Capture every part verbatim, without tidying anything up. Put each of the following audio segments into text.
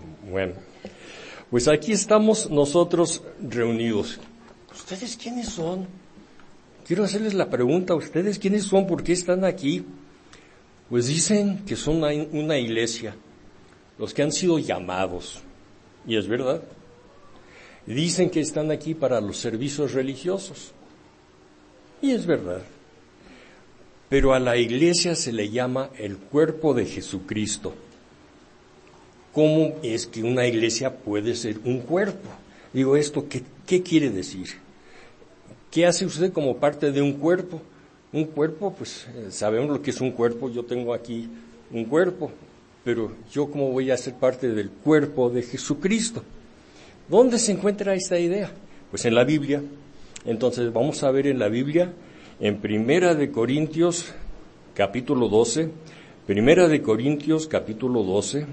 Bueno, pues aquí estamos nosotros reunidos. ¿Ustedes quiénes son? Quiero hacerles la pregunta, ¿ustedes quiénes son? ¿Por qué están aquí? Pues dicen que son una, una iglesia, los que han sido llamados, y es verdad. Dicen que están aquí para los servicios religiosos, y es verdad. Pero a la iglesia se le llama el cuerpo de Jesucristo. ¿Cómo es que una iglesia puede ser un cuerpo? Digo, ¿esto qué, qué quiere decir? ¿Qué hace usted como parte de un cuerpo? Un cuerpo, pues sabemos lo que es un cuerpo, yo tengo aquí un cuerpo, pero yo cómo voy a ser parte del cuerpo de Jesucristo. ¿Dónde se encuentra esta idea? Pues en la Biblia. Entonces vamos a ver en la Biblia, en Primera de Corintios, capítulo doce, Primera de Corintios, capítulo doce,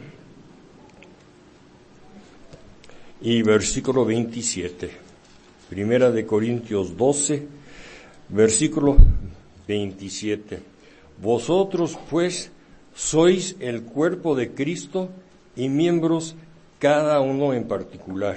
y versículo veintisiete. Primera de Corintios doce, versículo veintisiete. Vosotros, pues, sois el cuerpo de Cristo y miembros cada uno en particular.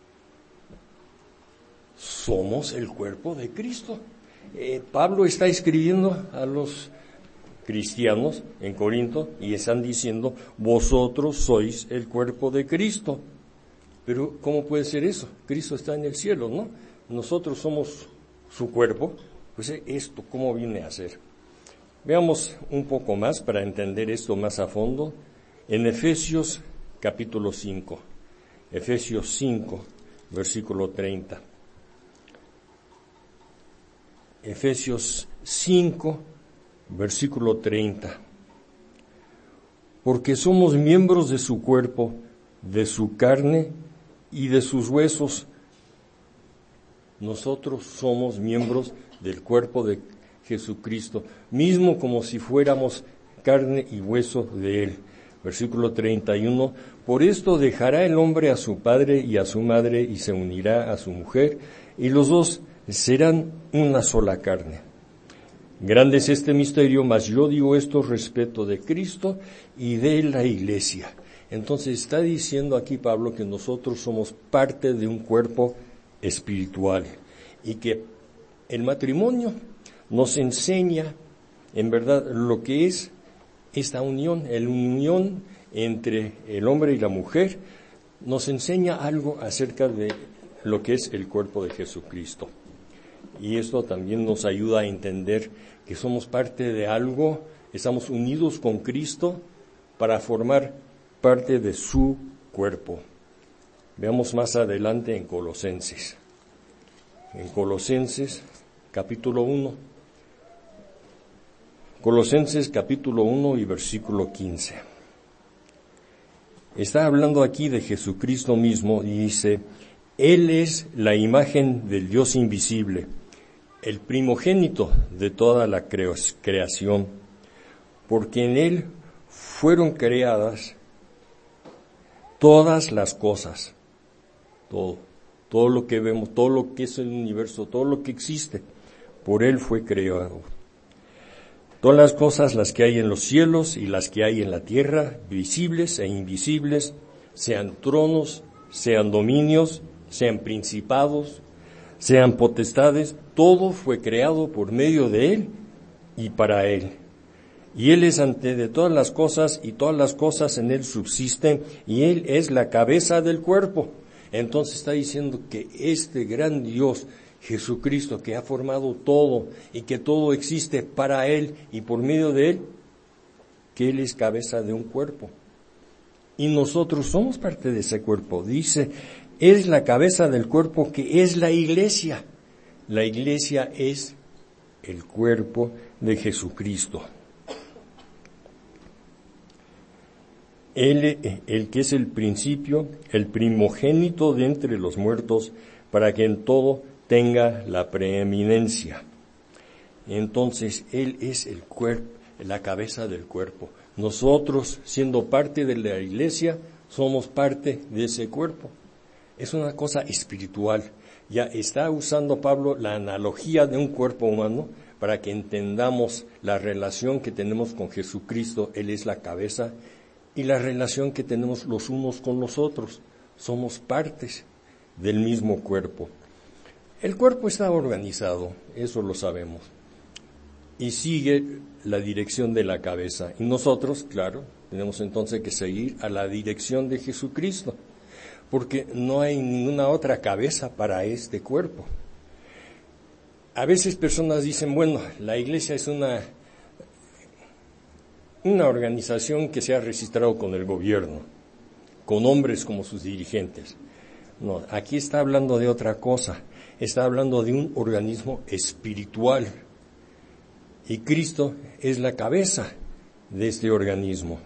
Somos el cuerpo de Cristo. Eh, Pablo está escribiendo a los cristianos en Corinto y están diciendo, vosotros sois el cuerpo de Cristo. Pero, ¿cómo puede ser eso? Cristo está en el cielo, ¿no? Nosotros somos su cuerpo. Pues esto, ¿cómo viene a ser? Veamos un poco más para entender esto más a fondo. En Efesios capítulo cinco. Efesios cinco, versículo treinta. Efesios cinco, versículo treinta. Porque somos miembros de su cuerpo, de su carne y de sus huesos. Nosotros somos miembros del cuerpo de Jesucristo, mismo como si fuéramos carne y hueso de Él. Versículo treinta y uno, por esto dejará el hombre a su padre y a su madre y se unirá a su mujer, y los dos serán una sola carne. Grande es este misterio, mas yo digo esto respecto de Cristo y de la iglesia. Entonces está diciendo aquí Pablo que nosotros somos parte de un cuerpo espiritual y que el matrimonio nos enseña en verdad lo que es esta unión, la unión entre el hombre y la mujer, nos enseña algo acerca de lo que es el cuerpo de Jesucristo. Y esto también nos ayuda a entender que somos parte de algo, estamos unidos con Cristo para formar parte de su cuerpo. Veamos más adelante en Colosenses. En Colosenses capítulo uno. Colosenses capítulo uno y versículo quince. Está hablando aquí de Jesucristo mismo y dice, Él es la imagen del Dios invisible, el primogénito de toda la creación, porque en Él fueron creadas todas las cosas, todo, todo lo que vemos, todo lo que es el universo, todo lo que existe, por Él fue creado. Todas las cosas, las que hay en los cielos y las que hay en la tierra, visibles e invisibles, sean tronos, sean dominios, sean principados, sean potestades, todo fue creado por medio de Él y para Él. Y Él es antes de todas las cosas y todas las cosas en Él subsisten y Él es la cabeza del cuerpo. Entonces está diciendo que este gran Dios, Jesucristo, que ha formado todo y que todo existe para Él y por medio de Él, que Él es cabeza de un cuerpo. Y nosotros somos parte de ese cuerpo. Dice, es la cabeza del cuerpo que es la iglesia. La iglesia es el cuerpo de Jesucristo. Él, el que es el principio, el primogénito de entre los muertos, para que en todo tenga la preeminencia. Entonces, Él es el cuerpo, la cabeza del cuerpo. Nosotros, siendo parte de la iglesia, somos parte de ese cuerpo. Es una cosa espiritual. Ya está usando Pablo la analogía de un cuerpo humano para que entendamos la relación que tenemos con Jesucristo. Él es la cabeza y la relación que tenemos los unos con los otros. Somos partes del mismo cuerpo. El cuerpo está organizado, eso lo sabemos, y sigue la dirección de la cabeza. Y nosotros, claro, tenemos entonces que seguir a la dirección de Jesucristo, porque no hay ninguna otra cabeza para este cuerpo. A veces personas dicen, bueno, la iglesia es una, una organización que se ha registrado con el gobierno, con hombres como sus dirigentes. No, aquí está hablando de otra cosa, está hablando de un organismo espiritual, y Cristo es la cabeza de este organismo.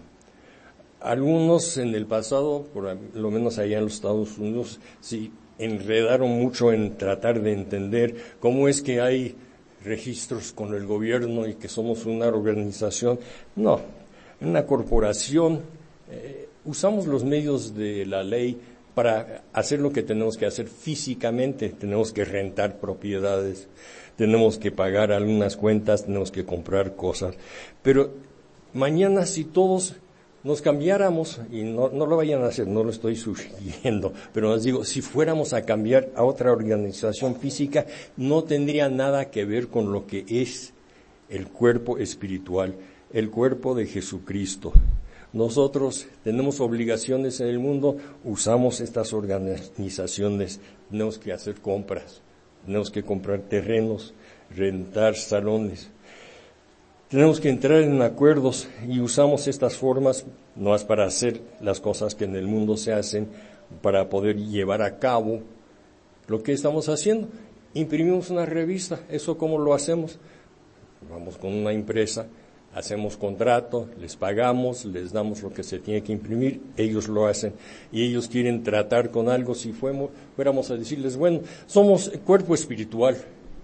Algunos en el pasado, por lo menos allá en los Estados Unidos, sí enredaron mucho en tratar de entender cómo es que hay registros con el gobierno y que somos una organización. No, una corporación. Eh, usamos los medios de la ley para hacer lo que tenemos que hacer físicamente. Tenemos que rentar propiedades, tenemos que pagar algunas cuentas, tenemos que comprar cosas. Pero mañana, si todos nos cambiáramos, y no, no lo vayan a hacer, no lo estoy sugiriendo, pero les digo, si fuéramos a cambiar a otra organización física, no tendría nada que ver con lo que es el cuerpo espiritual, el cuerpo de Jesucristo. Nosotros tenemos obligaciones en el mundo, usamos estas organizaciones, tenemos que hacer compras, tenemos que comprar terrenos, rentar salones. Tenemos que entrar en acuerdos y usamos estas formas no es para hacer las cosas que en el mundo se hacen, para poder llevar a cabo lo que estamos haciendo. Imprimimos una revista, ¿eso cómo lo hacemos? Vamos con una empresa, hacemos contrato, les pagamos, les damos lo que se tiene que imprimir, ellos lo hacen y ellos quieren tratar con algo. Si fuéramos, fuéramos a decirles, bueno, somos cuerpo espiritual,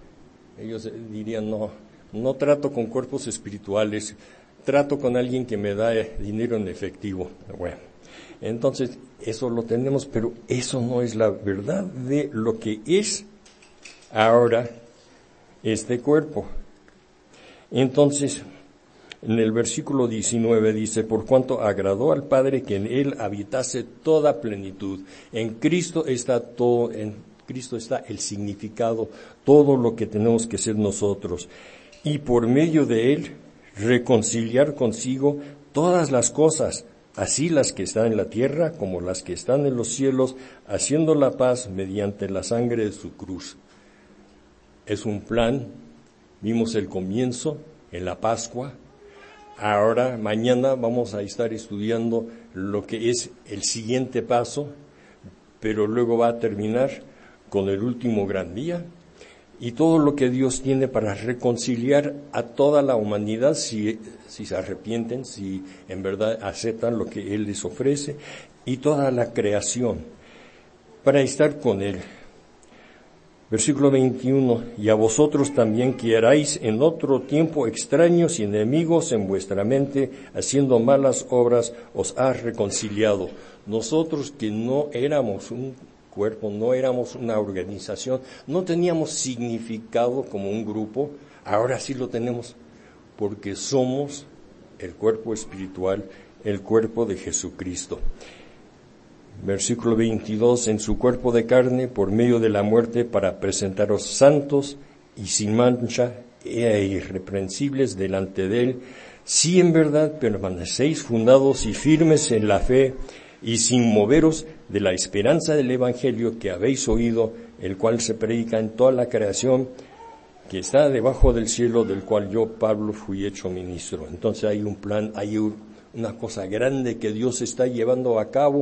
ellos dirían no. No trato con cuerpos espirituales, trato con alguien que me da dinero en efectivo. Bueno, entonces eso lo tenemos, pero eso no es la verdad de lo que es ahora este cuerpo. Entonces, en el versículo diecinueve dice, por cuanto agradó al Padre que en él habitase toda plenitud. En Cristo está todo, en Cristo está el significado, todo lo que tenemos que ser nosotros. Y por medio de él reconciliar consigo todas las cosas, así las que están en la tierra como las que están en los cielos, haciendo la paz mediante la sangre de su cruz. Es un plan, vimos el comienzo en la Pascua, ahora mañana vamos a estar estudiando lo que es el siguiente paso, pero luego va a terminar con el último gran día. Y todo lo que Dios tiene para reconciliar a toda la humanidad, si, si se arrepienten, si en verdad aceptan lo que Él les ofrece, y toda la creación, para estar con Él. Versículo veintiuno, y a vosotros también que erais en otro tiempo extraños y enemigos en vuestra mente, haciendo malas obras, os ha reconciliado. Nosotros que no éramos un cuerpo, no éramos una organización, no teníamos significado como un grupo, ahora sí lo tenemos, porque somos el cuerpo espiritual, el cuerpo de Jesucristo. Versículo veintidós, en su cuerpo de carne, por medio de la muerte, para presentaros santos y sin mancha e irreprensibles delante de él, si en verdad permanecéis fundados y firmes en la fe, y sin moveros de la esperanza del Evangelio que habéis oído, el cual se predica en toda la creación, que está debajo del cielo, del cual yo, Pablo, fui hecho ministro. Entonces hay un plan, hay una cosa grande que Dios está llevando a cabo,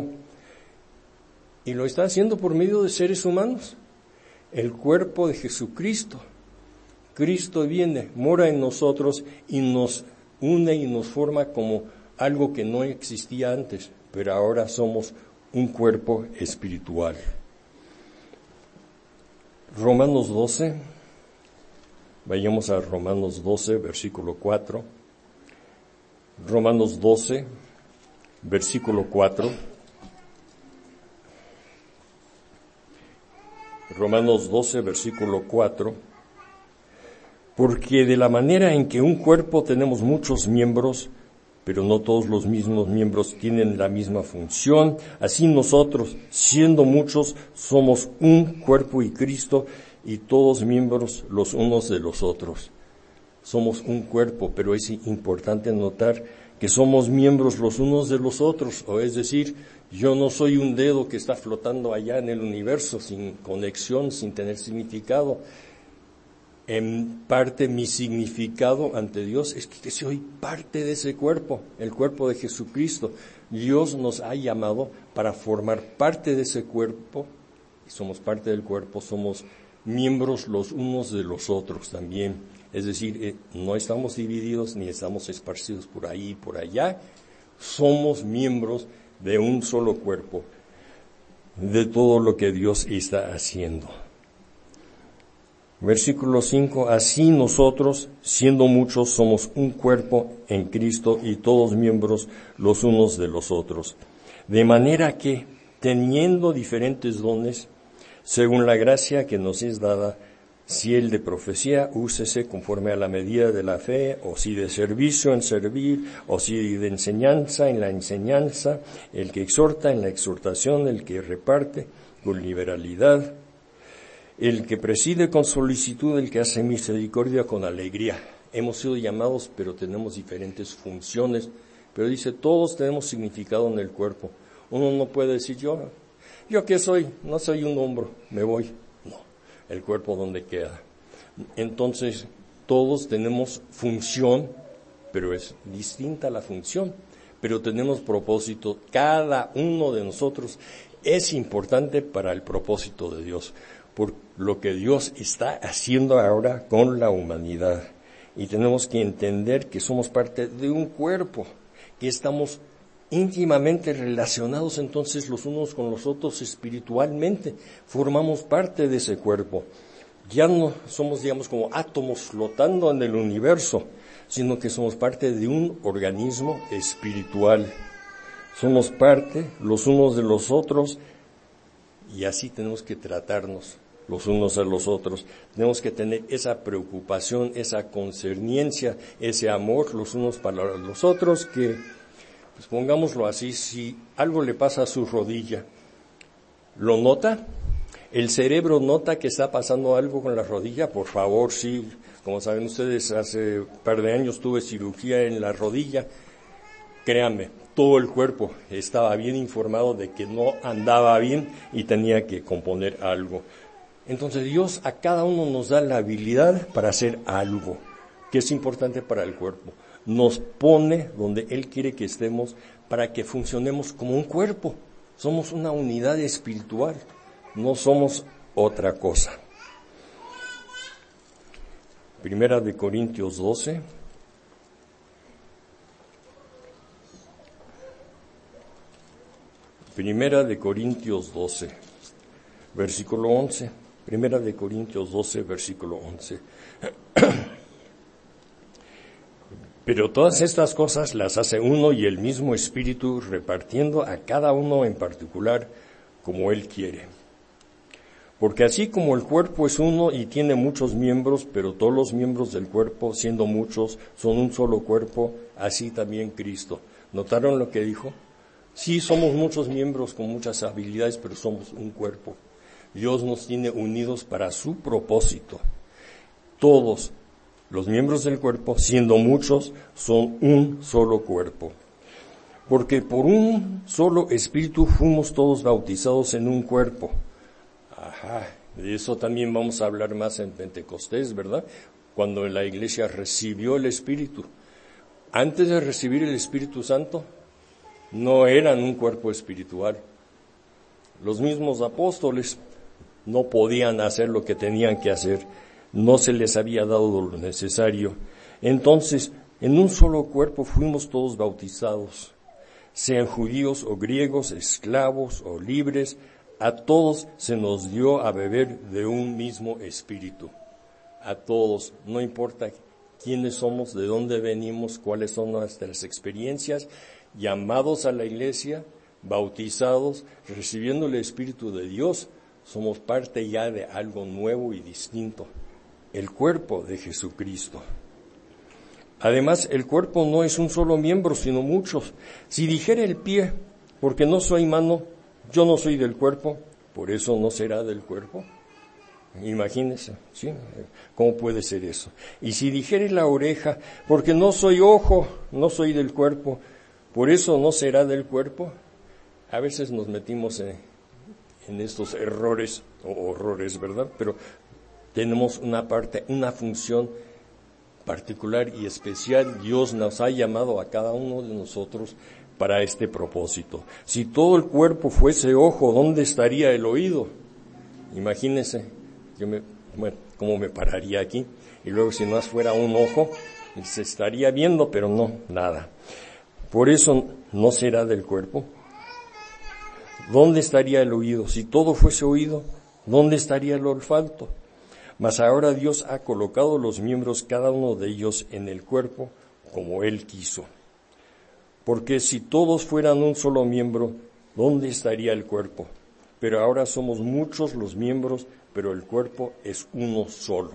y lo está haciendo por medio de seres humanos, el cuerpo de Jesucristo. Cristo viene, mora en nosotros y nos une y nos forma como algo que no existía antes, pero ahora somos un cuerpo espiritual. Romanos doce, vayamos a Romanos doce, versículo cuatro. Romanos doce, versículo cuatro. Romanos doce, versículo cuatro. Porque de la manera en que un cuerpo tenemos muchos miembros, pero no todos los mismos miembros tienen la misma función. Así nosotros, siendo muchos, somos un cuerpo y Cristo, y todos miembros los unos de los otros. Somos un cuerpo, pero es importante notar que somos miembros los unos de los otros, o es decir, yo no soy un dedo que está flotando allá en el universo sin conexión, sin tener significado. En parte mi significado ante Dios es que soy parte de ese cuerpo, el cuerpo de Jesucristo. Dios nos ha llamado para formar parte de ese cuerpo, y somos parte del cuerpo, somos miembros los unos de los otros también. Es decir, eh, no estamos divididos ni estamos esparcidos por ahí y por allá, somos miembros de un solo cuerpo, de todo lo que Dios está haciendo. Versículo cinco, así nosotros, siendo muchos, somos un cuerpo en Cristo y todos miembros los unos de los otros. De manera que, teniendo diferentes dones, según la gracia que nos es dada, si el de profecía, úsese conforme a la medida de la fe, o si de servicio en servir, o si de enseñanza en la enseñanza, el que exhorta en la exhortación, el que reparte con liberalidad, el que preside con solicitud, el que hace misericordia con alegría. Hemos sido llamados, pero tenemos diferentes funciones, pero dice, todos tenemos significado en el cuerpo. Uno no puede decir, yo, ¿yo qué soy? No soy un hombro, me voy. El cuerpo donde queda. Entonces, todos tenemos función, pero es distinta la función, pero tenemos propósito. Cada uno de nosotros es importante para el propósito de Dios, por lo que Dios está haciendo ahora con la humanidad. Y tenemos que entender que somos parte de un cuerpo, que estamos íntimamente relacionados entonces los unos con los otros espiritualmente, formamos parte de ese cuerpo. Ya no somos, digamos, como átomos flotando en el universo, sino que somos parte de un organismo espiritual. Somos parte los unos de los otros y así tenemos que tratarnos los unos a los otros. Tenemos que tener esa preocupación, esa concerniencia, ese amor los unos para los otros que, pues pongámoslo así, si algo le pasa a su rodilla, ¿lo nota? ¿El cerebro nota que está pasando algo con la rodilla? Por favor, sí. Como saben ustedes, hace un par de años tuve cirugía en la rodilla. Créanme, todo el cuerpo estaba bien informado de que no andaba bien y tenía que componer algo. Entonces Dios a cada uno nos da la habilidad para hacer algo que es importante para el cuerpo. Nos pone donde Él quiere que estemos para que funcionemos como un cuerpo. Somos una unidad espiritual, no somos otra cosa. Primera de Corintios doce. Primera de Corintios doce, versículo once. Primera de Corintios doce, versículo once. Pero todas estas cosas las hace uno y el mismo Espíritu, repartiendo a cada uno en particular como Él quiere. Porque así como el cuerpo es uno y tiene muchos miembros, pero todos los miembros del cuerpo, siendo muchos, son un solo cuerpo, así también Cristo. ¿Notaron lo que dijo? Sí, somos muchos miembros con muchas habilidades, pero somos un cuerpo. Dios nos tiene unidos para su propósito. Todos los miembros del cuerpo, siendo muchos, son un solo cuerpo. Porque por un solo Espíritu fuimos todos bautizados en un cuerpo. Ajá, de eso también vamos a hablar más en Pentecostés, ¿verdad? Cuando la iglesia recibió el Espíritu. Antes de recibir el Espíritu Santo, no eran un cuerpo espiritual. Los mismos apóstoles no podían hacer lo que tenían que hacer. No se les había dado lo necesario. Entonces, en un solo cuerpo fuimos todos bautizados, sean judíos o griegos, esclavos o libres, a todos se nos dio a beber de un mismo espíritu. A todos, no importa quiénes somos, de dónde venimos, cuáles son nuestras experiencias, llamados a la iglesia, bautizados, recibiendo el Espíritu de Dios, somos parte ya de algo nuevo y distinto. El cuerpo de Jesucristo. Además, el cuerpo no es un solo miembro, sino muchos. Si dijera el pie, porque no soy mano, yo no soy del cuerpo, por eso no será del cuerpo. Imagínense, ¿sí? ¿Cómo puede ser eso? Y si dijere la oreja, porque no soy ojo, no soy del cuerpo, por eso no será del cuerpo. A veces nos metimos en, en estos errores o horrores, ¿verdad? Pero tenemos una parte, una función particular y especial. Dios nos ha llamado a cada uno de nosotros para este propósito. Si todo el cuerpo fuese ojo, ¿dónde estaría el oído? Imagínense, yo me, bueno, cómo me pararía aquí, y luego si no fuera un ojo, se estaría viendo, pero no, nada. Por eso no será del cuerpo. ¿Dónde estaría el oído? Si todo fuese oído, ¿dónde estaría el olfato? Mas ahora Dios ha colocado los miembros, cada uno de ellos, en el cuerpo, como Él quiso. Porque si todos fueran un solo miembro, ¿dónde estaría el cuerpo? Pero ahora somos muchos los miembros, pero el cuerpo es uno solo.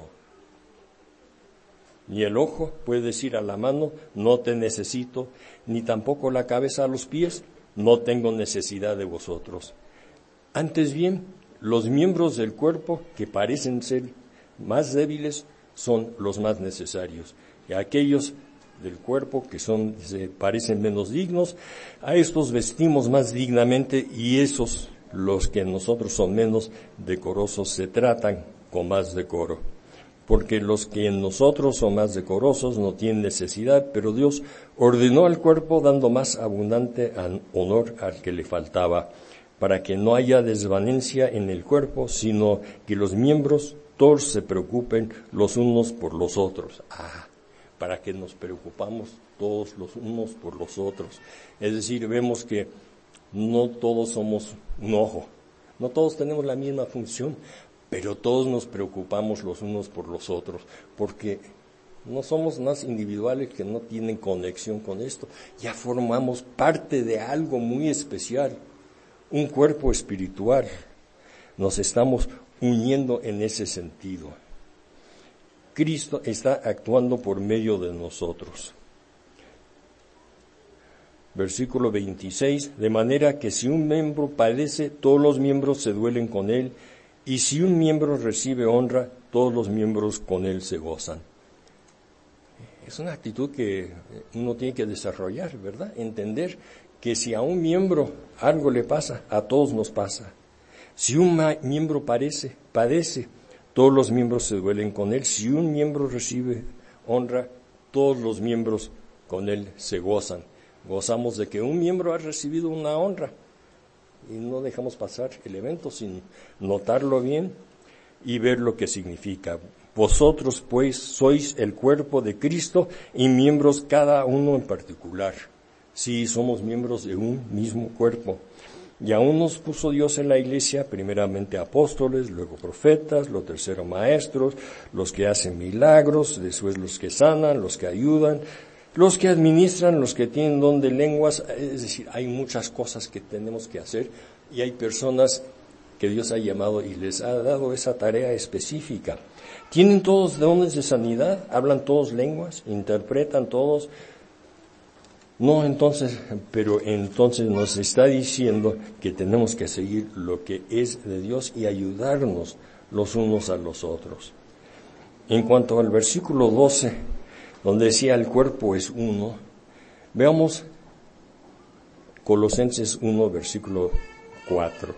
Ni el ojo puede decir a la mano, no te necesito, ni tampoco la cabeza a los pies, no tengo necesidad de vosotros. Antes bien, los miembros del cuerpo que parecen ser más débiles son los más necesarios, y aquellos del cuerpo que son, se parecen menos dignos, a estos vestimos más dignamente, y esos, los que en nosotros son menos decorosos, se tratan con más decoro. Porque los que en nosotros son más decorosos no tienen necesidad, pero Dios ordenó al cuerpo dando más abundante honor al que le faltaba, para que no haya desvanencia en el cuerpo, sino que los miembros todos se preocupen los unos por los otros. Ah, para que nos preocupamos todos los unos por los otros. Es decir, vemos que no todos somos un ojo, no todos tenemos la misma función, pero todos nos preocupamos los unos por los otros, porque no somos más individuales que no tienen conexión con esto. Ya formamos parte de algo muy especial, un cuerpo espiritual. Nos estamos uniendo en ese sentido. Cristo está actuando por medio de nosotros. Versículo veintiséis, de manera que si un miembro padece, todos los miembros se duelen con él, y si un miembro recibe honra, todos los miembros con él se gozan. Es una actitud que uno tiene que desarrollar, ¿verdad? Entender que si a un miembro algo le pasa, a todos nos pasa. Si un ma- miembro padece, padece, todos los miembros se duelen con él. Si un miembro recibe honra, todos los miembros con él se gozan. Gozamos de que un miembro ha recibido una honra y no dejamos pasar el evento sin notarlo bien y ver lo que significa. Vosotros, pues, sois el cuerpo de Cristo y miembros cada uno en particular. Sí, somos miembros de un mismo cuerpo. Y aún nos puso Dios en la iglesia, primeramente apóstoles, luego profetas, lo tercero maestros, los que hacen milagros, después los que sanan, los que ayudan, los que administran, los que tienen don de lenguas. Es decir, hay muchas cosas que tenemos que hacer y hay personas que Dios ha llamado y les ha dado esa tarea específica. ¿Tienen todos dones de sanidad? ¿Hablan todos lenguas? ¿Interpretan todos? No, entonces, pero entonces nos está diciendo que tenemos que seguir lo que es de Dios y ayudarnos los unos a los otros. En cuanto al versículo doce, donde decía el cuerpo es uno, veamos Colosenses uno, versículo cuatro.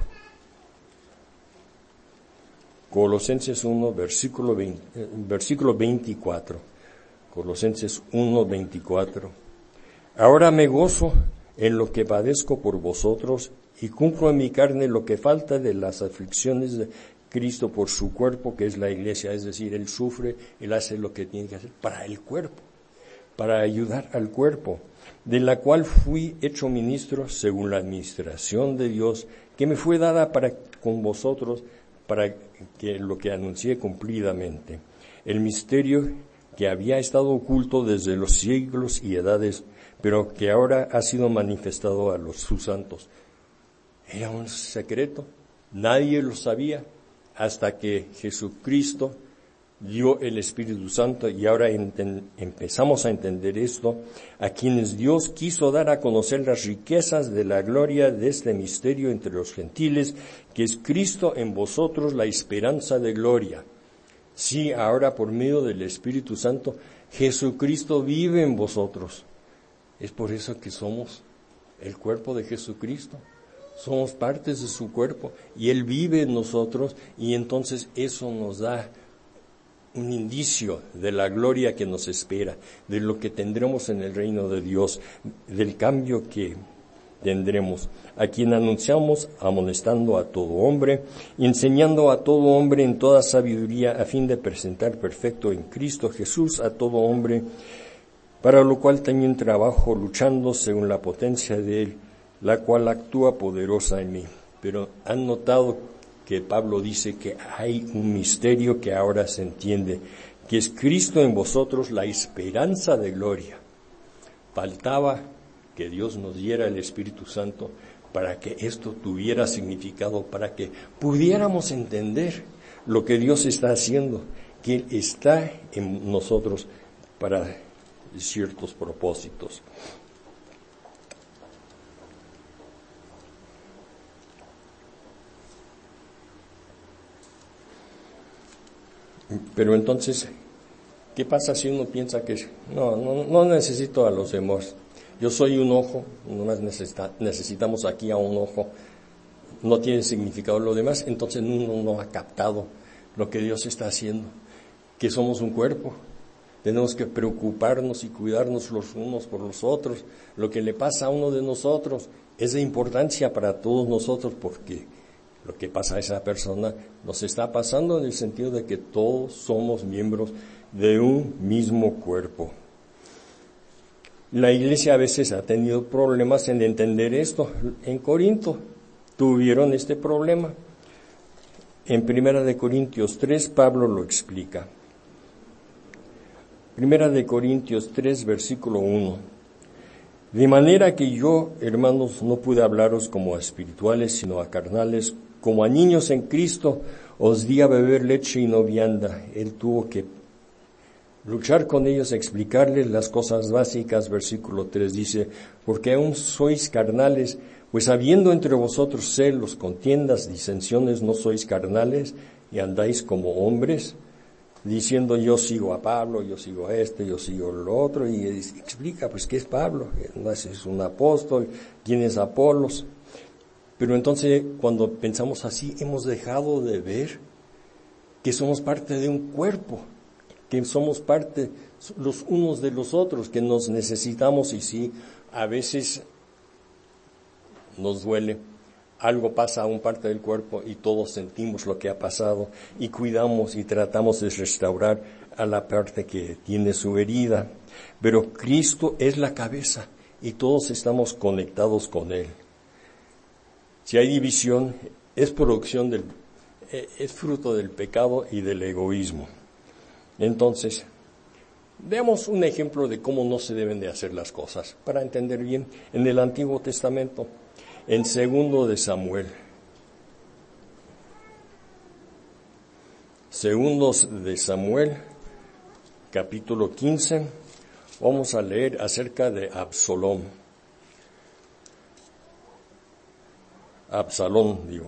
Colosenses uno, versículo veinte, versículo veinticuatro. Colosenses uno, veinticuatro. Ahora me gozo en lo que padezco por vosotros y cumplo en mi carne lo que falta de las aflicciones de Cristo por su cuerpo, que es la iglesia. Es decir, Él sufre, Él hace lo que tiene que hacer para el cuerpo, para ayudar al cuerpo, de la cual fui hecho ministro según la administración de Dios, que me fue dada para con vosotros, para que lo que anuncié cumplidamente. El misterio que había estado oculto desde los siglos y edades, pero que ahora ha sido manifestado a los sus santos. Era un secreto, nadie lo sabía, hasta que Jesucristo dio el Espíritu Santo, y ahora enten- empezamos a entender esto, a quienes Dios quiso dar a conocer las riquezas de la gloria de este misterio entre los gentiles, que es Cristo en vosotros, la esperanza de gloria. Sí, ahora por medio del Espíritu Santo, Jesucristo vive en vosotros. Es por eso que somos el cuerpo de Jesucristo. Somos partes de su cuerpo y Él vive en nosotros, y entonces eso nos da un indicio de la gloria que nos espera, de lo que tendremos en el reino de Dios, del cambio que tendremos, a quien anunciamos amonestando a todo hombre, enseñando a todo hombre en toda sabiduría, a fin de presentar perfecto en Cristo Jesús a todo hombre, para lo cual también trabajo luchando según la potencia de Él, la cual actúa poderosa en mí. Pero han notado que Pablo dice que hay un misterio que ahora se entiende, que es Cristo en vosotros, la esperanza de gloria. Faltaba que Dios nos diera el Espíritu Santo para que esto tuviera significado, para que pudiéramos entender lo que Dios está haciendo, que Él está en nosotros para ciertos propósitos. Pero entonces, ¿qué pasa si uno piensa que no, no, no necesito a los demás? Yo soy un ojo, nomás necesita, necesitamos aquí a un ojo, no tiene significado lo demás, entonces uno no ha captado lo que Dios está haciendo, que somos un cuerpo, tenemos que preocuparnos y cuidarnos los unos por los otros. Lo que le pasa a uno de nosotros es de importancia para todos nosotros, porque lo que pasa a esa persona nos está pasando en el sentido de que todos somos miembros de un mismo cuerpo. La iglesia a veces ha tenido problemas en entender esto. En Corinto tuvieron este problema. En Primera de Corintios tres, Pablo lo explica. Primera de Corintios tres, versículo uno. De manera que yo, hermanos, no pude hablaros como a espirituales, sino a carnales, como a niños en Cristo, os di a beber leche y no vianda. Él tuvo que luchar con ellos, explicarles las cosas básicas. Versículo tres dice, porque aún sois carnales, pues habiendo entre vosotros celos, contiendas, disensiones, no sois carnales y andáis como hombres, diciendo yo sigo a Pablo, yo sigo a este, yo sigo lo otro, y explica pues qué es Pablo, no es un apóstol, quién es Apolos. Pero entonces cuando pensamos así, hemos dejado de ver que somos parte de un cuerpo, que somos parte los unos de los otros, que nos necesitamos. Y sí, a veces nos duele, algo pasa a un parte del cuerpo y todos sentimos lo que ha pasado y cuidamos y tratamos de restaurar a la parte que tiene su herida. Pero Cristo es la cabeza y todos estamos conectados con Él. Si hay división, es producción del, es fruto del pecado y del egoísmo. Entonces, veamos un ejemplo de cómo no se deben de hacer las cosas, para entender bien. En el Antiguo Testamento, en Segundo de Samuel, Segundo de Samuel, capítulo quince, vamos a leer acerca de Absalón. Absalón, digo.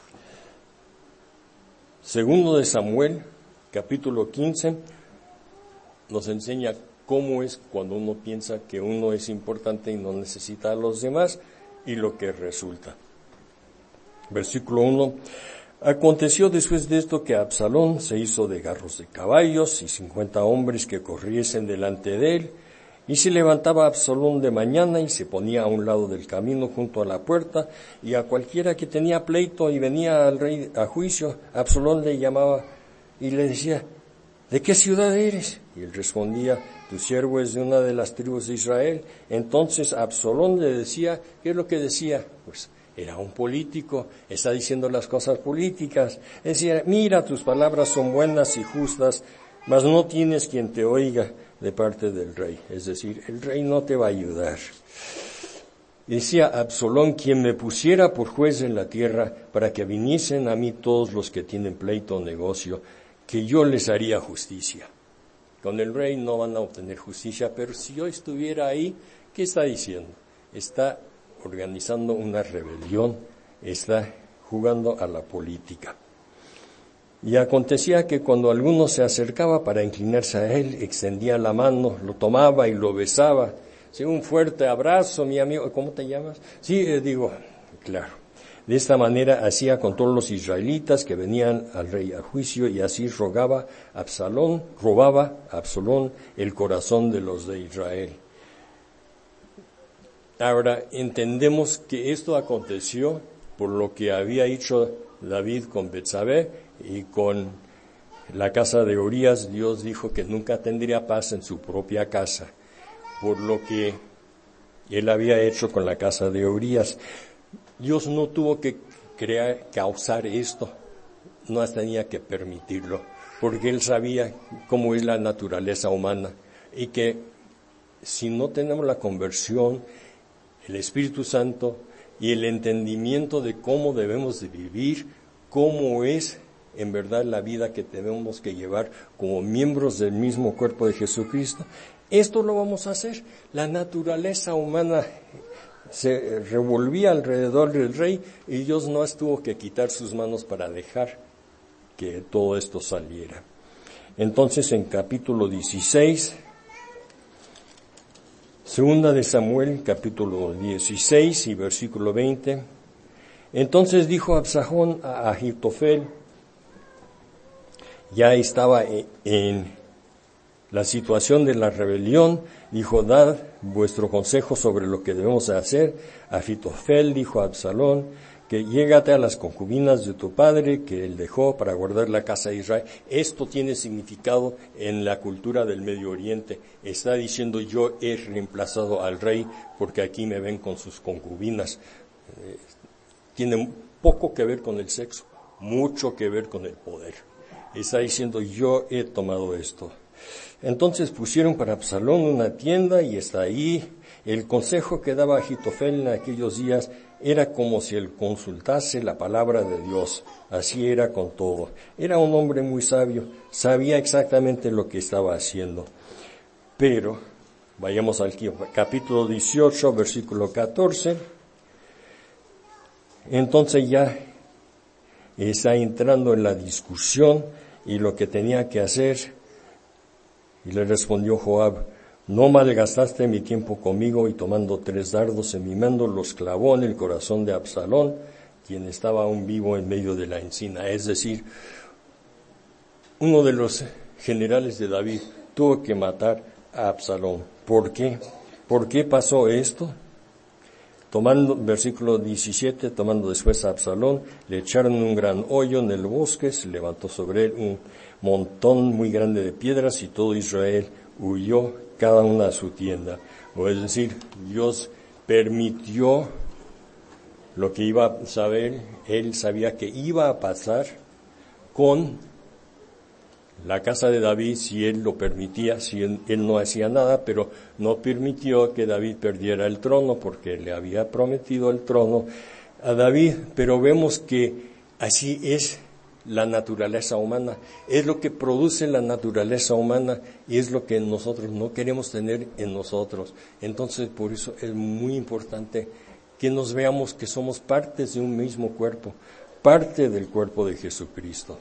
Segundo de Samuel, capítulo quince, nos enseña cómo es cuando uno piensa que uno es importante y no necesita a los demás, y lo que resulta. Versículo uno. Aconteció después de esto que Absalón se hizo de garros de caballos y cincuenta hombres que corriesen delante de él, y se levantaba Absalón de mañana y se ponía a un lado del camino junto a la puerta, y a cualquiera que tenía pleito y venía al rey a juicio, Absalón le llamaba y le decía, ¿de qué ciudad eres? Y él respondía, tu siervo es de una de las tribus de Israel. Entonces Absalón le decía, ¿qué es lo que decía? Pues era un político, está diciendo las cosas políticas. Decía, mira, tus palabras son buenas y justas, mas no tienes quien te oiga de parte del rey. Es decir, el rey no te va a ayudar. Decía Absalón, quien me pusiera por juez en la tierra, para que viniesen a mí todos los que tienen pleito o negocio, que yo les haría justicia. Con el rey no van a obtener justicia, pero si yo estuviera ahí, ¿qué está diciendo? Está organizando una rebelión, está jugando a la política. Y acontecía que cuando alguno se acercaba para inclinarse a él, extendía la mano, lo tomaba y lo besaba. Sí, un fuerte abrazo, mi amigo. ¿Cómo te llamas? Sí, eh, digo, claro. De esta manera hacía con todos los israelitas que venían al rey a juicio, y así rogaba a Absalón, robaba a Absalón el corazón de los de Israel. Ahora, entendemos que esto aconteció por lo que había hecho David con Betsabé y con la casa de Urías. Dios dijo que nunca tendría paz en su propia casa, por lo que él había hecho con la casa de Urías. Dios no tuvo que crear, causar esto, no tenía que permitirlo, porque él sabía cómo es la naturaleza humana y que si no tenemos la conversión, el Espíritu Santo y el entendimiento de cómo debemos de vivir, cómo es en verdad la vida que tenemos que llevar como miembros del mismo cuerpo de Jesucristo, esto lo vamos a hacer. La naturaleza humana se revolvía alrededor del rey y Dios no tuvo que quitar sus manos para dejar que todo esto saliera. Entonces, en capítulo dieciséis, segunda de Samuel, capítulo dieciséis y versículo veinte, entonces dijo Absalón a Ahitofel, ya estaba en la situación de la rebelión, dijo, dad vuestro consejo sobre lo que debemos hacer. Ahitofel dijo a Absalón, que llégate a las concubinas de tu padre, que él dejó para guardar la casa de Israel. Esto tiene significado en la cultura del Medio Oriente. Está diciendo, yo he reemplazado al rey, porque aquí me ven con sus concubinas. Eh, tiene poco que ver con el sexo, mucho que ver con el poder. Está diciendo, yo he tomado esto. Entonces pusieron para Absalón una tienda y está ahí. El consejo que daba Ahitofel en aquellos días era como si él consultase la palabra de Dios. Así era con todo. Era un hombre muy sabio, sabía exactamente lo que estaba haciendo. Pero, vayamos al capítulo dieciocho, versículo catorce. Entonces ya está entrando en la discusión y lo que tenía que hacer. Y le respondió Joab, no malgastaste mi tiempo conmigo, y tomando tres dardos en mi mando los clavó en el corazón de Absalón, quien estaba aún vivo en medio de la encina. Es decir, uno de los generales de David tuvo que matar a Absalón. ¿Por qué? ¿Por qué pasó esto? Tomando, versículo diecisiete, tomando después a Absalón, le echaron un gran hoyo en el bosque, se levantó sobre él un montón muy grande de piedras y todo Israel huyó cada una a su tienda. O es decir, Dios permitió lo que iba a saber, él sabía que iba a pasar con la casa de David si él lo permitía, si él, él no hacía nada, pero no permitió que David perdiera el trono porque le había prometido el trono a David. Pero vemos que así es la naturaleza humana, es lo que produce la naturaleza humana y es lo que nosotros no queremos tener en nosotros. Entonces, por eso es muy importante que nos veamos que somos partes de un mismo cuerpo, parte del cuerpo de Jesucristo.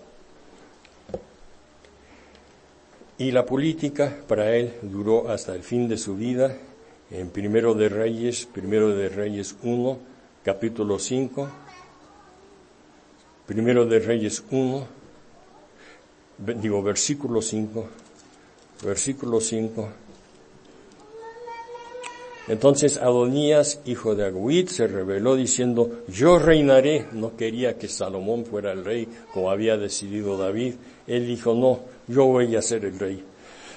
Y la política para él duró hasta el fin de su vida. En Primero de Reyes, Primero de Reyes uno, capítulo cinco. Primero de Reyes uno, digo versículo cinco, versículo cinco. Entonces Adonías, hijo de Agüit, se rebeló diciendo, yo reinaré. No quería que Salomón fuera el rey, como había decidido David. Él dijo, no, yo voy a ser el rey.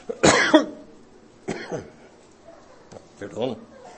Perdón.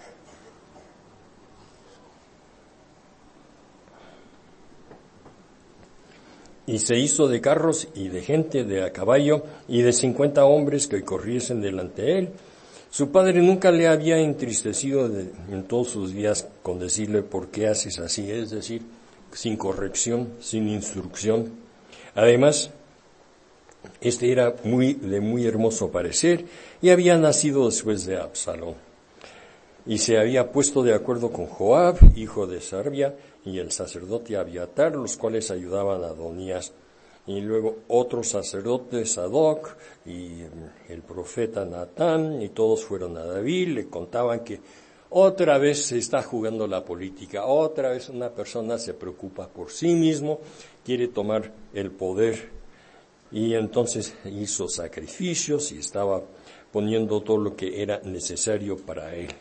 Y se hizo de carros y de gente de a caballo y de cincuenta hombres que corriesen delante de él. Su padre nunca le había entristecido de, en todos sus días con decirle, ¿por qué haces así? Es decir, sin corrección, sin instrucción. Además, Este era muy, de muy hermoso parecer y había nacido después de Absalón. Y se había puesto de acuerdo con Joab, hijo de Sarvia, y el sacerdote Abiatar, los cuales ayudaban a Adonías. Y luego otro sacerdote, Sadoc, y el profeta Natán, y todos fueron a David, le contaban que otra vez se está jugando la política, otra vez una persona se preocupa por sí mismo, quiere tomar el poder, y entonces hizo sacrificios y estaba poniendo todo lo que era necesario para él.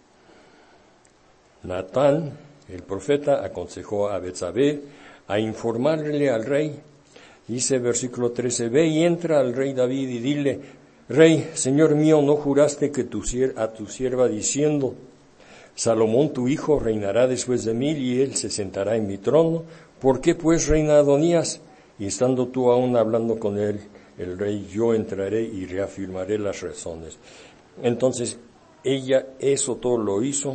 Natán, el profeta, aconsejó a Betsabé a informarle al rey. Dice versículo trece, ve y entra al rey David y dile, rey, señor mío, ¿no juraste que tu, a tu sierva diciendo, Salomón tu hijo reinará después de mí y él se sentará en mi trono? ¿Por qué pues reina Adonías? Y estando tú aún hablando con él, el rey, yo entraré y reafirmaré las razones. Entonces, ella eso todo lo hizo,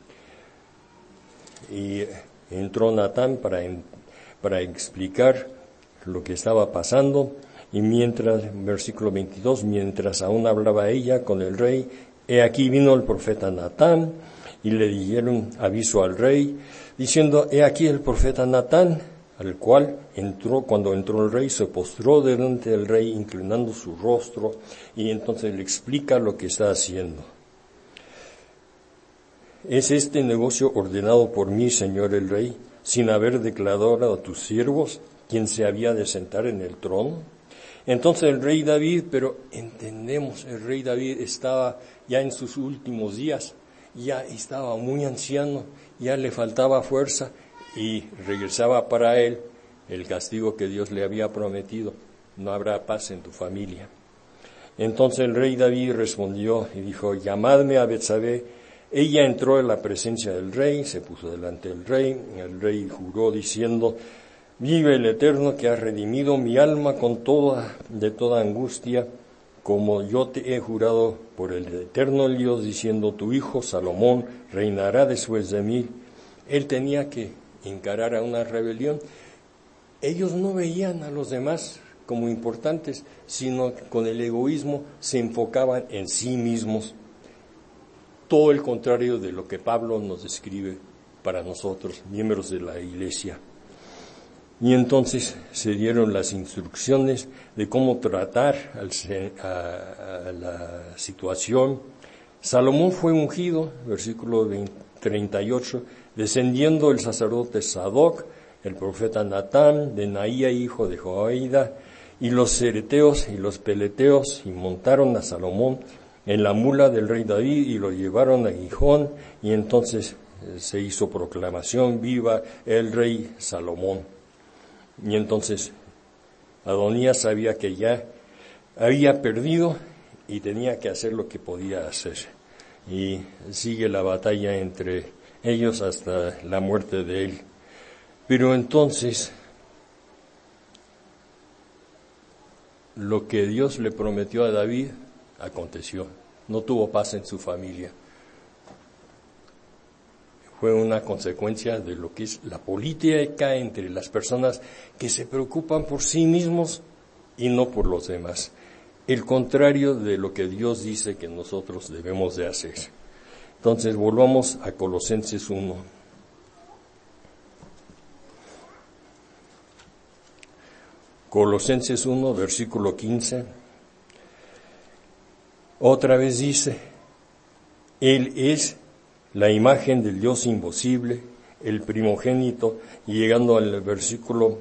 y entró Natán para, para explicar lo que estaba pasando, y mientras, versículo veintidós, mientras aún hablaba ella con el rey, he aquí vino el profeta Natán, y le dieron aviso al rey, diciendo, he aquí el profeta Natán, al cual entró, cuando entró el rey, se postró delante del rey, inclinando su rostro, y entonces le explica lo que está haciendo. ¿Es este negocio ordenado por mí, señor el rey, sin haber declarado a tus siervos quién se había de sentar en el trono? Entonces el rey David, pero entendemos, el rey David estaba ya en sus últimos días, ya estaba muy anciano, ya le faltaba fuerza y regresaba para él el castigo que Dios le había prometido, no habrá paz en tu familia. Entonces el rey David respondió y dijo, llamadme a Betsabé. Ella entró en la presencia del rey, se puso delante del rey, el rey juró diciendo, vive el Eterno que ha redimido mi alma con toda, de toda angustia, como yo te he jurado por el Eterno Dios, diciendo, tu hijo Salomón reinará después de mí. Él tenía que encarar a una rebelión. Ellos no veían a los demás como importantes, sino con el egoísmo se enfocaban en sí mismos. Todo el contrario de lo que Pablo nos describe para nosotros, miembros de la Iglesia. Y entonces se dieron las instrucciones de cómo tratar al, a, a la situación. Salomón fue ungido, versículo treinta y ocho, descendiendo el sacerdote Sadoc, el profeta Natán, de Naía, hijo de Joaida, y los cereteos y los peleteos, y montaron a Salomón en la mula del rey David y lo llevaron a Gijón, y entonces eh, se hizo proclamación, viva el rey Salomón. Y entonces Adonías sabía que ya había perdido y tenía que hacer lo que podía hacer. Y sigue la batalla entre ellos hasta la muerte de él. Pero entonces, lo que Dios le prometió a David aconteció. No tuvo paz en su familia. Fue una consecuencia de lo que es la política entre las personas que se preocupan por sí mismos y no por los demás. El contrario de lo que Dios dice que nosotros debemos de hacer. Entonces volvamos a Colosenses uno. Colosenses uno, versículo quince. Otra vez dice, Él es la imagen del Dios invisible, el primogénito, y llegando al versículo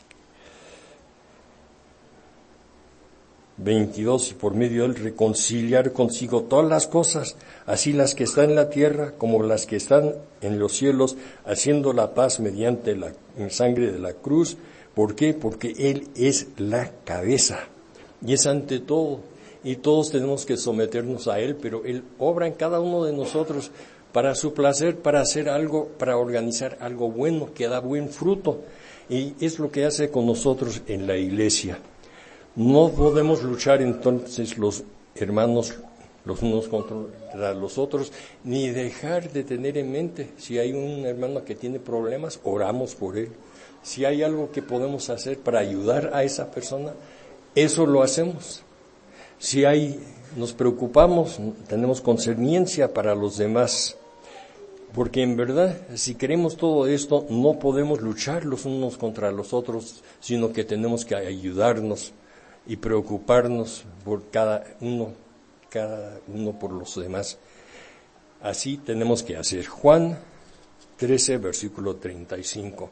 veintidós, y por medio de él reconciliar consigo todas las cosas, así las que están en la tierra como las que están en los cielos, haciendo la paz mediante la sangre de la cruz. ¿Por qué? Porque Él es la cabeza, y es ante todo, y todos tenemos que someternos a Él, pero Él obra en cada uno de nosotros para su placer, para hacer algo, para organizar algo bueno, que da buen fruto, y es lo que hace con nosotros en la iglesia. No podemos luchar entonces los hermanos los unos contra los otros, ni dejar de tener en mente, si hay un hermano que tiene problemas, oramos por él. Si hay algo que podemos hacer para ayudar a esa persona, eso lo hacemos. Si hay, nos preocupamos, tenemos concerniencia para los demás. Porque en verdad, si queremos todo esto, no podemos luchar los unos contra los otros, sino que tenemos que ayudarnos y preocuparnos por cada uno, cada uno por los demás. Así tenemos que hacer. Juan trece, versículo treinta y cinco.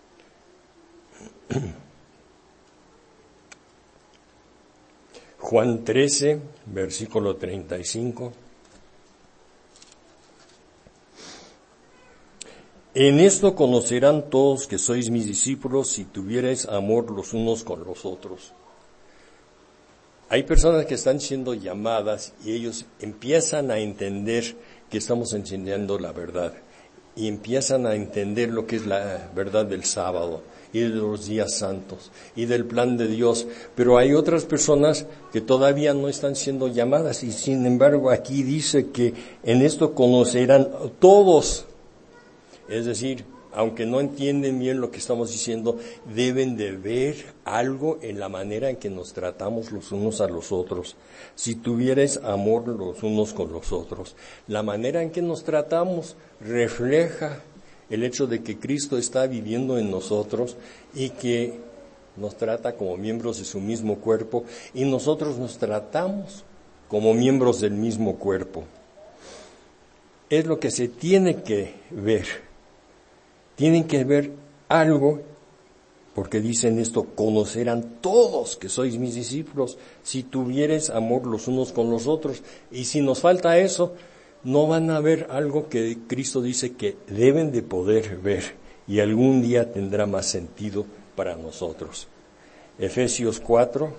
Juan trece, versículo treinta y cinco. En esto conocerán todos que sois mis discípulos si tuvierais amor los unos con los otros. Hay personas que están siendo llamadas y ellos empiezan a entender que estamos enseñando la verdad y empiezan a entender lo que es la verdad del sábado y de los días santos y del plan de Dios, pero hay otras personas que todavía no están siendo llamadas y sin embargo aquí dice que en esto conocerán todos. Es decir, aunque no entienden bien lo que estamos diciendo, deben de ver algo en la manera en que nos tratamos los unos a los otros. Si tuvierais amor los unos con los otros, la manera en que nos tratamos refleja el hecho de que Cristo está viviendo en nosotros y que nos trata como miembros de su mismo cuerpo y nosotros nos tratamos como miembros del mismo cuerpo. Es lo que se tiene que ver. Tienen que ver algo, porque dicen esto, conocerán todos que sois mis discípulos, si tuvieres amor los unos con los otros. Y si nos falta eso, no van a ver algo que Cristo dice que deben de poder ver, y algún día tendrá más sentido para nosotros. Efesios cuatro.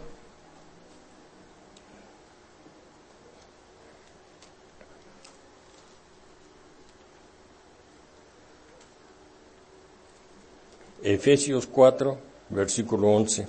Efesios cuatro, versículo once.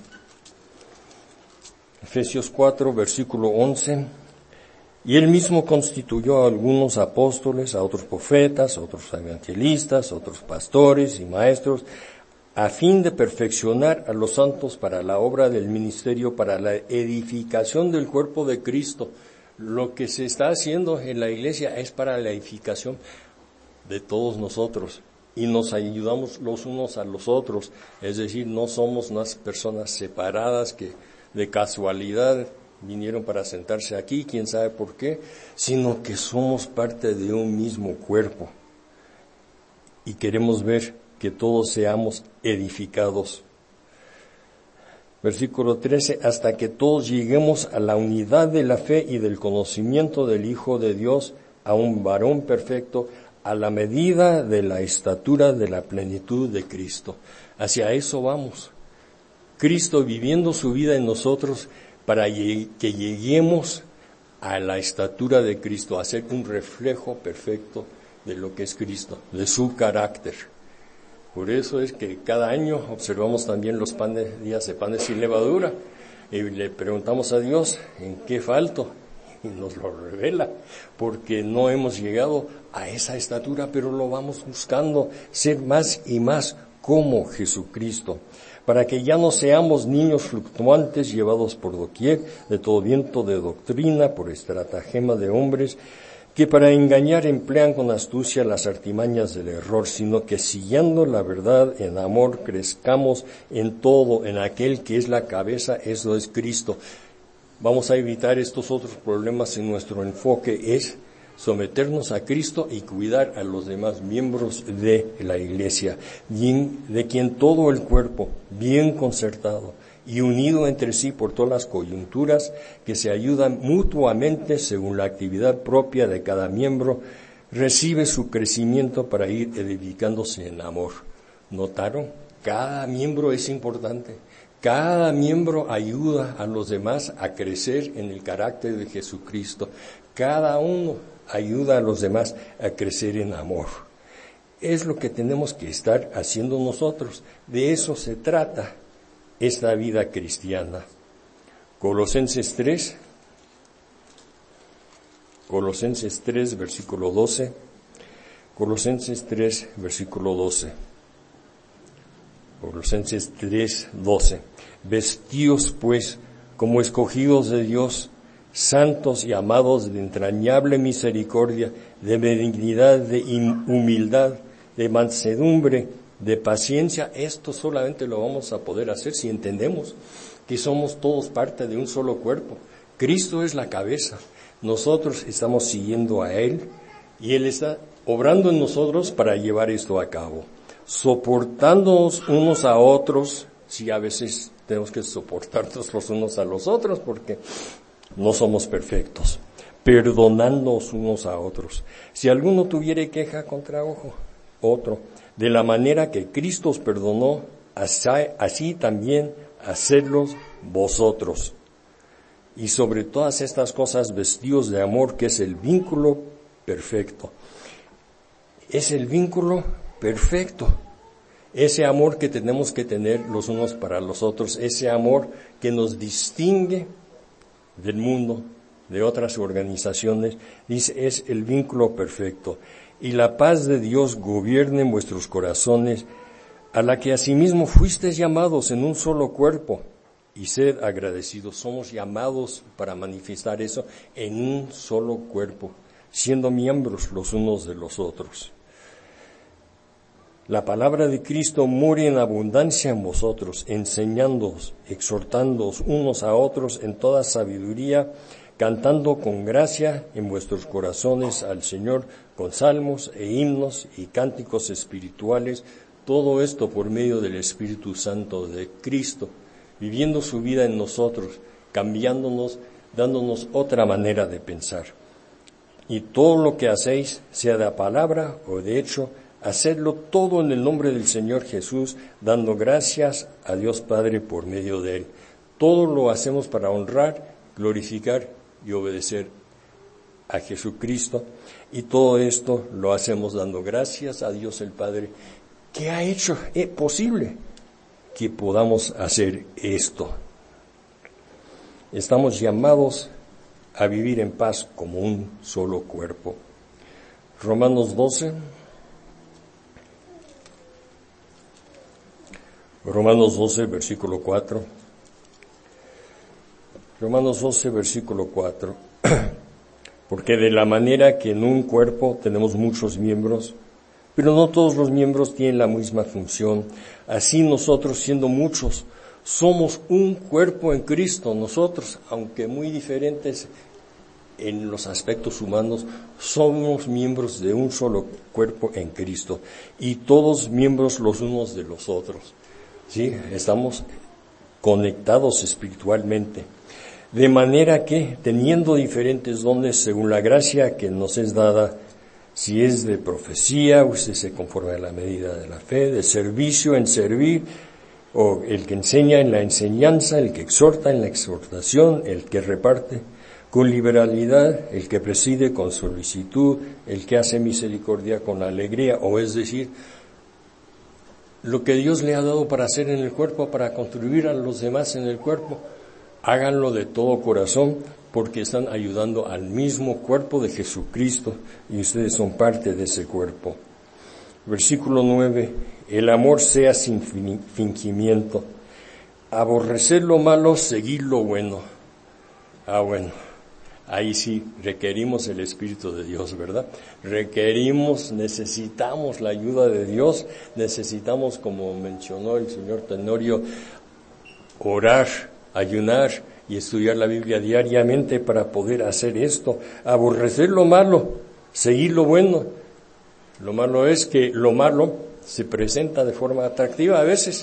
Efesios cuatro, versículo once. Y él mismo constituyó a algunos apóstoles, a otros profetas, a otros evangelistas, a otros pastores y maestros, a fin de perfeccionar a los santos para la obra del ministerio, para la edificación del cuerpo de Cristo. Lo que se está haciendo en la iglesia es para la edificación de todos nosotros. Y nos ayudamos los unos a los otros, es decir, no somos unas personas separadas que de casualidad vinieron para sentarse aquí, quién sabe por qué, sino que somos parte de un mismo cuerpo y queremos ver que todos seamos edificados. Versículo trece, hasta que todos lleguemos a la unidad de la fe y del conocimiento del Hijo de Dios, a un varón perfecto, a la medida de la estatura de la plenitud de Cristo. Hacia eso vamos. Cristo viviendo su vida en nosotros para que lleguemos a la estatura de Cristo, a ser un reflejo perfecto de lo que es Cristo, de su carácter. Por eso es que cada año observamos también los panes, días de panes sin levadura y le preguntamos a Dios en qué falto. Y nos lo revela, porque no hemos llegado a esa estatura, pero lo vamos buscando, ser más y más como Jesucristo, para que ya no seamos niños fluctuantes llevados por doquier, de todo viento de doctrina, por estratagema de hombres, que para engañar emplean con astucia las artimañas del error, sino que siguiendo la verdad en amor crezcamos en todo, en aquel que es la cabeza, eso es Cristo. Vamos a evitar estos otros problemas en nuestro enfoque, es someternos a Cristo y cuidar a los demás miembros de la iglesia, de quien todo el cuerpo, bien concertado y unido entre sí por todas las coyunturas, que se ayudan mutuamente según la actividad propia de cada miembro, recibe su crecimiento para ir edificándose en amor. ¿Notaron? Cada miembro es importante. Cada miembro ayuda a los demás a crecer en el carácter de Jesucristo. Cada uno ayuda a los demás a crecer en amor. Es lo que tenemos que estar haciendo nosotros. De eso se trata esta vida cristiana. Colosenses tres, Colosenses tres, versículo doce. Colosenses tres, versículo doce. Colosenses tres, doce. Vestíos pues como escogidos de Dios, santos y amados de entrañable misericordia, de benignidad, de humildad, de mansedumbre, de paciencia. Esto solamente lo vamos a poder hacer si entendemos que somos todos parte de un solo cuerpo. Cristo es la cabeza, nosotros estamos siguiendo a Él y Él está obrando en nosotros para llevar esto a cabo, soportándonos unos a otros. Sí, a veces tenemos que soportarnos los unos a los otros porque no somos perfectos, perdonándonos unos a otros. Si alguno tuviere queja contra ojo, otro, de la manera que Cristo os perdonó, así, así también hacedlos vosotros. Y sobre todas estas cosas vestidos de amor, que es el vínculo perfecto. Es el vínculo perfecto. Ese amor que tenemos que tener los unos para los otros, ese amor que nos distingue del mundo, de otras organizaciones, dice, es el vínculo perfecto. Y la paz de Dios gobierne en vuestros corazones, a la que asimismo fuisteis llamados en un solo cuerpo, y sed agradecidos. Somos llamados para manifestar eso en un solo cuerpo, siendo miembros los unos de los otros. La palabra de Cristo mora en abundancia en vosotros, enseñándoos, exhortándoos unos a otros en toda sabiduría, cantando con gracia en vuestros corazones al Señor con salmos e himnos y cánticos espirituales, todo esto por medio del Espíritu Santo de Cristo, viviendo su vida en nosotros, cambiándonos, dándonos otra manera de pensar. Y todo lo que hacéis, sea de palabra o de hecho, hacedlo todo en el nombre del Señor Jesús, dando gracias a Dios Padre por medio de Él. Todo lo hacemos para honrar, glorificar y obedecer a Jesucristo, y todo esto lo hacemos dando gracias a Dios el Padre, que ha hecho es posible que podamos hacer esto. Estamos llamados a vivir en paz como un solo cuerpo. Romanos doce. Romanos doce, versículo cuatro. Romanos doce, versículo cuatro. Porque de la manera que en un cuerpo tenemos muchos miembros, pero no todos los miembros tienen la misma función, así nosotros, siendo muchos, somos un cuerpo en Cristo. Nosotros, aunque muy diferentes en los aspectos humanos, somos miembros de un solo cuerpo en Cristo, y todos miembros los unos de los otros. Sí, estamos conectados espiritualmente. De manera que, teniendo diferentes dones según la gracia que nos es dada, si es de profecía, usted se conforme a la medida de la fe, de servicio en servir, o el que enseña en la enseñanza, el que exhorta en la exhortación, el que reparte con liberalidad, el que preside con solicitud, el que hace misericordia con alegría, o es decir, lo que Dios le ha dado para hacer en el cuerpo, para contribuir a los demás en el cuerpo, háganlo de todo corazón, porque están ayudando al mismo cuerpo de Jesucristo y ustedes son parte de ese cuerpo. Versículo nueve, el amor sea sin fingimiento, aborrecer lo malo, seguir lo bueno. Ah, bueno, ahí sí requerimos el Espíritu de Dios, ¿verdad? Requerimos, necesitamos la ayuda de Dios, necesitamos, como mencionó el señor Tenorio, orar, ayunar y estudiar la Biblia diariamente para poder hacer esto. Aborrecer lo malo, seguir lo bueno. Lo malo es que lo malo se presenta de forma atractiva a veces.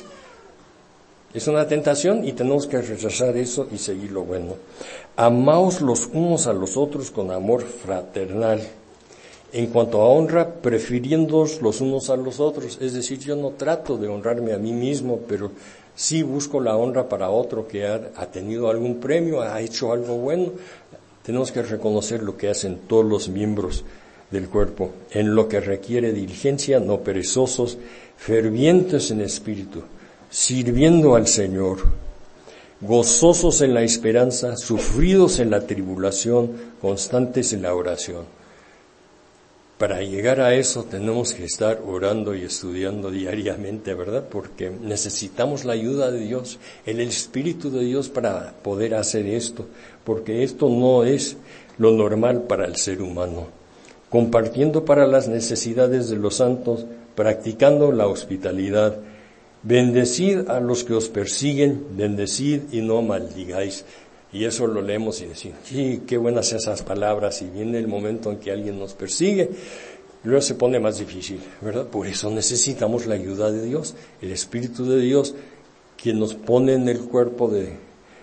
Es una tentación y tenemos que rechazar eso y seguir lo bueno. Amaos los unos a los otros con amor fraternal. En cuanto a honra, prefiriéndoos los unos a los otros. Es decir, yo no trato de honrarme a mí mismo, pero sí busco la honra para otro que ha, ha tenido algún premio, ha hecho algo bueno. Tenemos que reconocer lo que hacen todos los miembros del cuerpo, en lo que requiere diligencia, no perezosos, fervientes en espíritu, sirviendo al Señor, gozosos en la esperanza, sufridos en la tribulación, constantes en la oración. Para llegar a eso tenemos que estar orando y estudiando diariamente, ¿verdad? Porque necesitamos la ayuda de Dios, el Espíritu de Dios para poder hacer esto, porque esto no es lo normal para el ser humano. Compartiendo para las necesidades de los santos, practicando la hospitalidad. Bendecid a los que os persiguen, bendecid y no maldigáis. Y eso lo leemos y decimos, sí, qué buenas esas palabras, y viene el momento en que alguien nos persigue, luego se pone más difícil, ¿verdad? Por eso necesitamos la ayuda de Dios, el Espíritu de Dios, quien nos pone en el cuerpo de,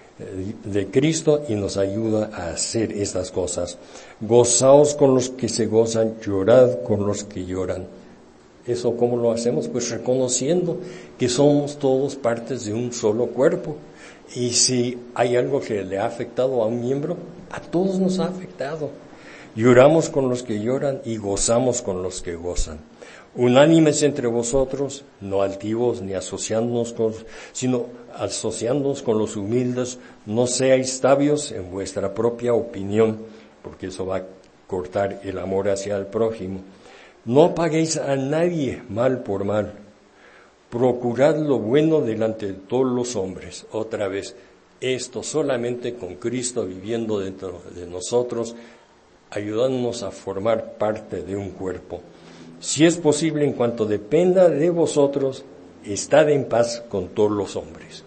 de Cristo y nos ayuda a hacer estas cosas. Gozaos con los que se gozan, llorad con los que lloran. ¿Eso cómo lo hacemos? Pues reconociendo que somos todos partes de un solo cuerpo. Y si hay algo que le ha afectado a un miembro, a todos nos ha afectado. Lloramos con los que lloran y gozamos con los que gozan. Unánimes entre vosotros, no altivos ni asociándonos con, sino asociándonos con los humildes, no seáis sabios en vuestra propia opinión, porque eso va a cortar el amor hacia el prójimo. No paguéis a nadie mal por mal. Procurad lo bueno delante de todos los hombres. Otra vez, esto solamente con Cristo viviendo dentro de nosotros, ayudándonos a formar parte de un cuerpo. Si es posible, en cuanto dependa de vosotros, estad en paz con todos los hombres.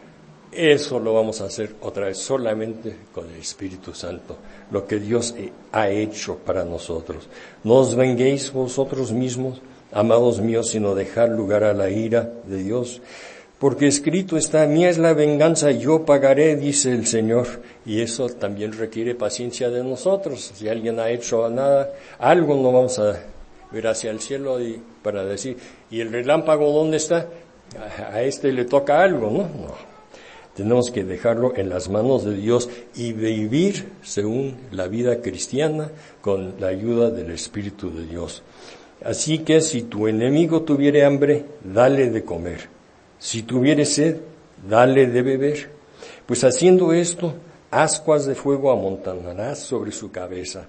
Eso lo vamos a hacer otra vez solamente con el Espíritu Santo, lo que Dios ha hecho para nosotros. No os venguéis vosotros mismos, amados míos, sino dejar lugar a la ira de Dios, porque escrito está, mía es la venganza, yo pagaré, dice el Señor. Y eso también requiere paciencia de nosotros. Si alguien ha hecho nada, algo no vamos a ver hacia el cielo y para decir, ¿y el relámpago dónde está? A, a este le toca algo, ¿no? No. Tenemos que dejarlo en las manos de Dios y vivir según la vida cristiana con la ayuda del Espíritu de Dios. Así que si tu enemigo tuviere hambre, dale de comer. Si tuviere sed, dale de beber. Pues haciendo esto, ascuas de fuego amontonarás sobre su cabeza.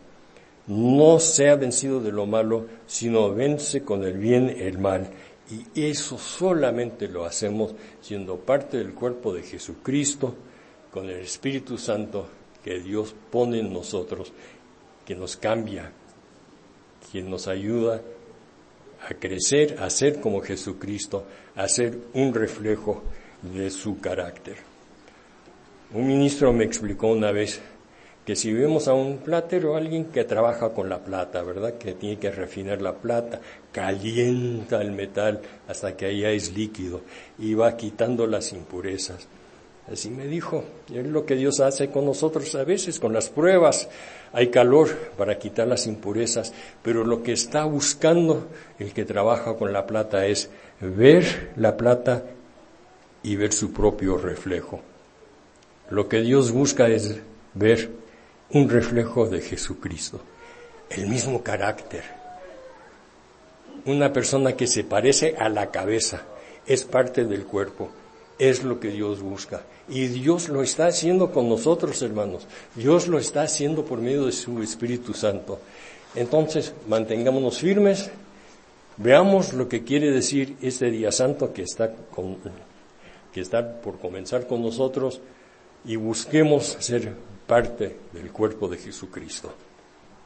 No sea vencido de lo malo, sino vence con el bien el mal. Y eso solamente lo hacemos siendo parte del cuerpo de Jesucristo, con el Espíritu Santo que Dios pone en nosotros, que nos cambia, quien nos ayuda a crecer, a ser como Jesucristo, a ser un reflejo de su carácter. Un ministro me explicó una vez que si vemos a un platero, alguien que trabaja con la plata, ¿verdad? Que tiene que refinar la plata, calienta el metal hasta que allá es líquido y va quitando las impurezas. Así me dijo, es lo que Dios hace con nosotros a veces, con las pruebas. Hay calor para quitar las impurezas, pero lo que está buscando el que trabaja con la plata es ver la plata y ver su propio reflejo. Lo que Dios busca es ver un reflejo de Jesucristo, el mismo carácter. Una persona que se parece a la cabeza, es parte del cuerpo, es lo que Dios busca. Y Dios lo está haciendo con nosotros, hermanos. Dios lo está haciendo por medio de su Espíritu Santo. Entonces, mantengámonos firmes, veamos lo que quiere decir este día santo que está, con, que está por comenzar con nosotros y busquemos ser parte del cuerpo de Jesucristo.